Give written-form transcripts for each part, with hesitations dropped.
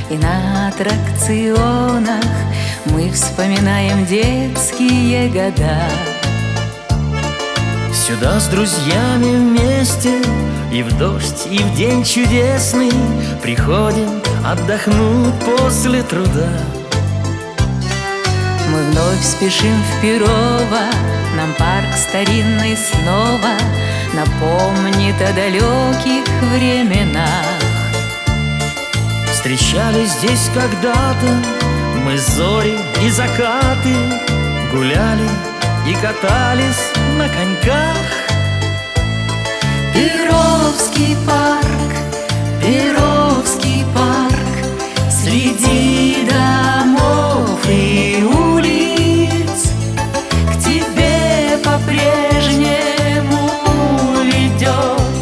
И на аттракционах мы вспоминаем детские года. Сюда с друзьями вместе и в дождь, и в день чудесный приходим отдохнуть после труда. Мы вновь спешим в Перово, нам парк старинный снова напомнит о далеких временах. Встречались здесь когда-то мы зори и закаты, гуляли и катались на коньках. Перовский парк, Перовский парк, среди домов и улиц к тебе по-прежнему ведет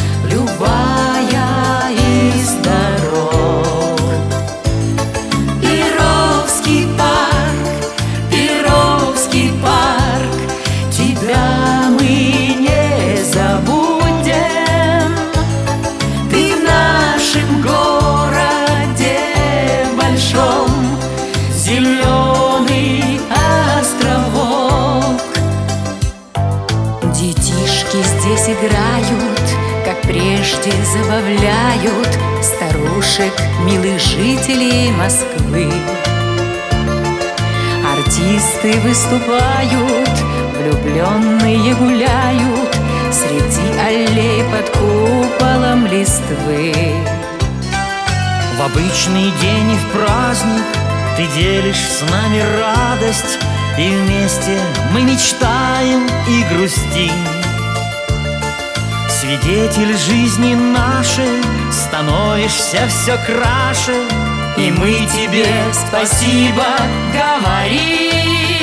любая из дорог. Перовский парк, Перовский парк, тебя мы не забудем. Ты в нашем городе большом зеленый островок. Детишки здесь играют, как прежде забавляют старушек, милых жителей Москвы. Артисты выступают, влюбленные гуляют среди аллей под куполом листвы. В обычный день и в праздник ты делишь с нами радость, и вместе мы мечтаем и грустим. Свидетель жизни нашей, становишься все краше, и мы тебе спасибо говорим.